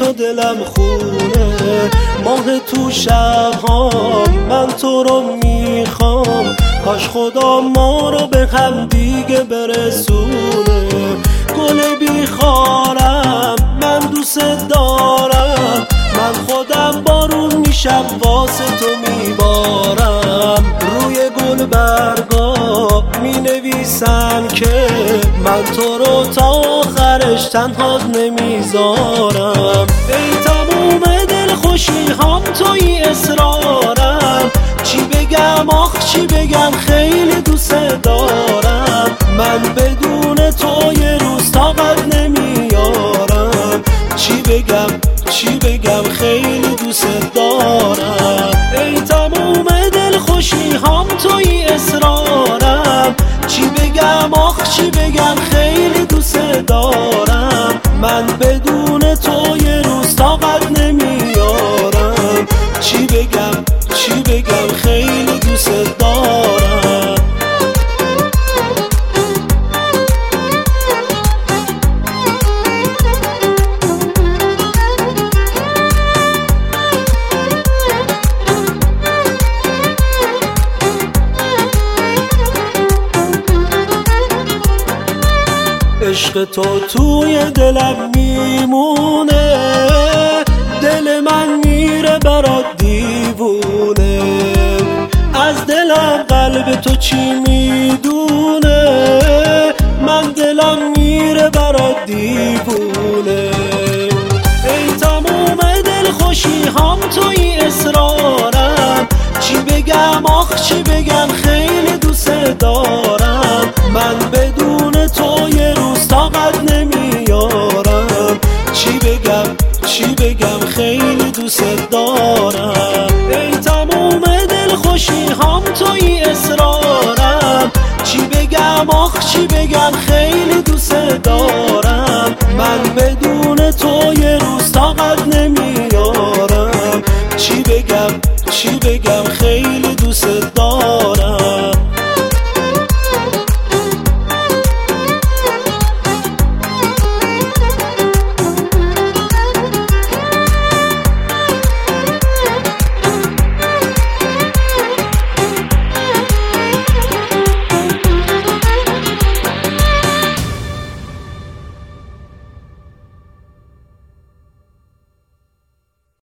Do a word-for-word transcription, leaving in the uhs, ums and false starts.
و دلم خونه. ماه تو شبها من تو رو میخوام، کاش خدا ما رو به هم دیگه برسونه. گل بیخارم من دوست دارم، من خودم بارون میشم واسه تو میبارم. روی گل برگا می نویسم که من تو رو تا آخرش تنها نمیذارم. ای تموم دل خوشی هم توی اصرارم، چی بگم آخ چی بگم خیلی دوست دارم. من بدون تو یه روز طاقت نمیارم، چی بگم چی بگم خیلی دوست دارم. ای تموم دل خوشی هم توی اصرارم، چی بگم آخ چی بگم خیلی دوست دارم. من بدون تو یه روز طاقت نمیارم، چی بگم چی بگم خیلی دوست دارم. عشق تو توی دلم میمونه، دل من میره برات دیوونه. از دلم قلب تو چی میدونه، من دلم میره برات دیوونه. ای تموم دل خوشی هم توی اصرارم، چی بگم آخ چی بگم خیلی دوست دارم. من بدون تو یه روز طاقت نمیارم، چی بگم چی بگم خیلی دوست دارم. ای تموم دل خوشی هم توی اصرارم، چی بگم آخ چی بگم خیلی دوست دارم. من بدون تو یه روز